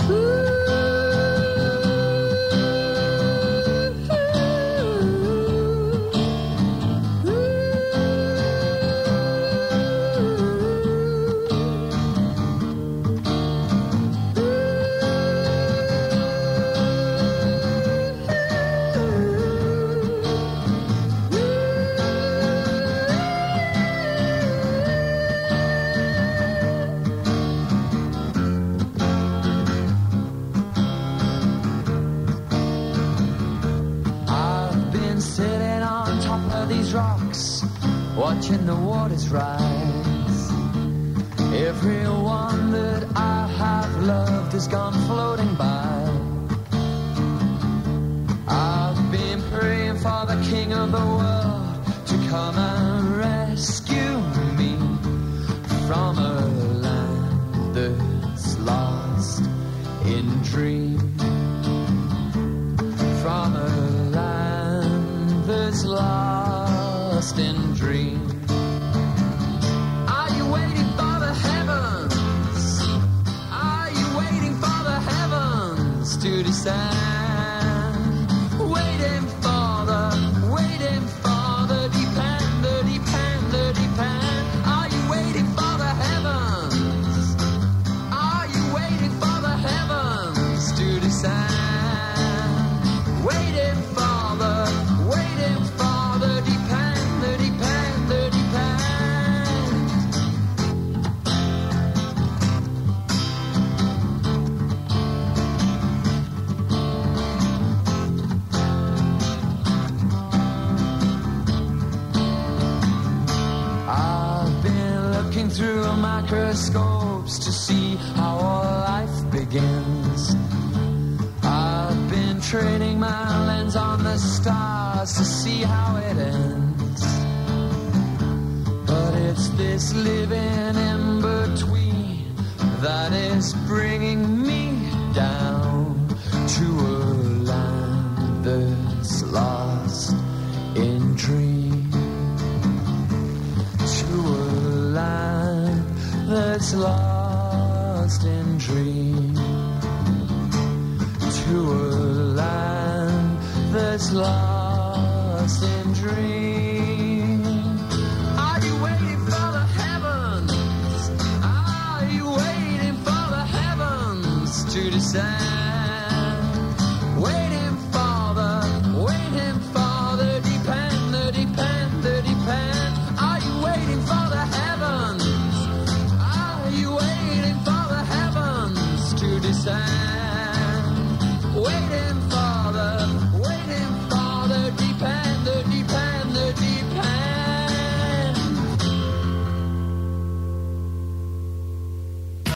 Watching the waters rise. Everyone that I have loved has gone floating by. I've been praying for the King of the world to come and rescue me from a land that's lost in dream. From a land that's lost in dream. Are you waiting for the heavens? Are you waiting for the heavens to descend? Waiting for the deep end, the deep end, the deep end. Are you waiting for the heavens? Are you waiting for the heavens to descend? Waiting for the deep end, the deep end, the deep end. I've been looking through microscopes to see how all life begins. I've been training my lens on the stars to see how it ends. But it's this living in between that is bringing me down to a land that's lost in dream. To a land that's lost in dream. To a land that's lost in dream. Are you waiting for the heavens? Are you waiting for the heavens to descend?